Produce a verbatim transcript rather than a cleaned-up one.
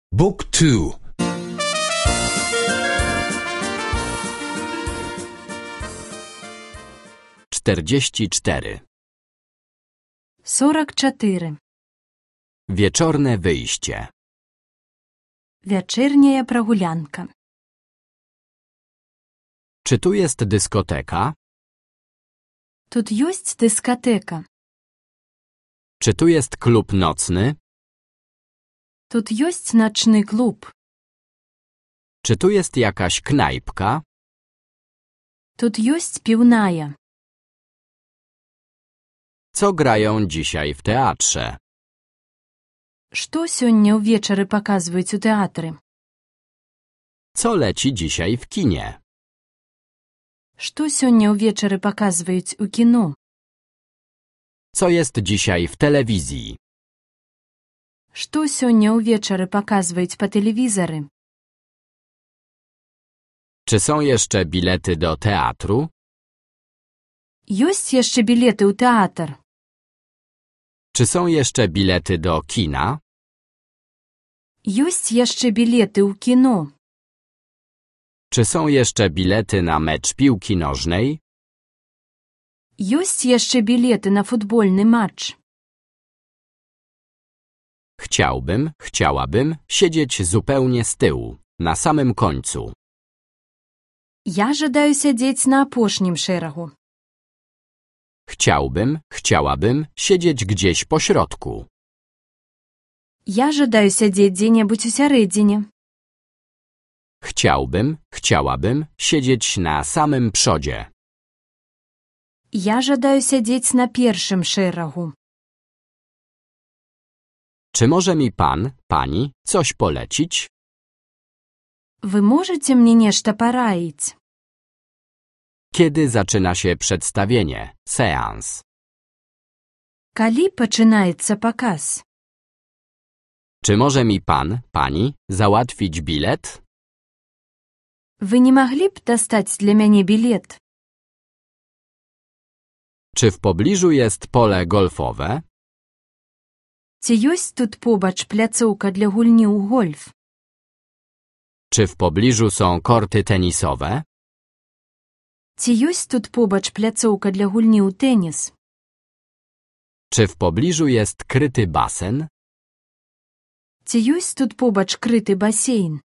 Book two. czterdzieści cztery. сорок чотири. Wieczorne wyjście. Wieczorna прогулянка. Czy tu jest dyskoteka? Тут есть dyskoteka. Czy tu jest klub nocny? Тут есть ночный клуб. Czy tu jest jakaś knajpka? Тут есть пивная. Co grają dzisiaj w teatrze? Што сёння ўвечары паказваюць у тэатры? Co leci dzisiaj w kinie? Што сёння ўвечары паказваюць у кіно? Co jest dzisiaj w telewizji? Што сёння ўвечары паказваюць па тэлевізары? Czy są jeszcze bilety do teatru? Ёсць яшчэ білеты ў тэатр? Czy są jeszcze bilety do kina? Ёсць яшчэ білеты ў кіно? Czy są jeszcze bilety na mecz piłki nożnej? Ёсць яшчэ білеты на футбольны матч? Chciałbym, chciałabym siedzieć zupełnie z tyłu, na samym końcu. Я жадаю сядзець на апошнім шэрагу. Chciałbym, chciałabym siedzieć gdzieś po środku. Я жадаю сядзець дзе-небудзь у сярэдзіне. Chciałbym, chciałabym siedzieć na samym przodzie. Я жадаю сядзець на першым шэрагу. Czy może mi pan, pani coś polecić? Вы можаце мне нешта параіць? Kiedy zaczyna się przedstawienie, seans? Калі пачынаецца паказ? Czy może mi pan, pani załatwić bilet? Вы не маглі б дастаць для мяне білет? Czy w pobliżu jest pole golfowe? Ці ёсць тут побач пляцоўка для гульні ў гольф? Czy w pobliżu są korty tenisowe? Ці ёсць тут побач пляцоўка для гульні ў тэніс? Czy w pobliżu jest kryty basen? Ці ёсць тут побач крыты басейн?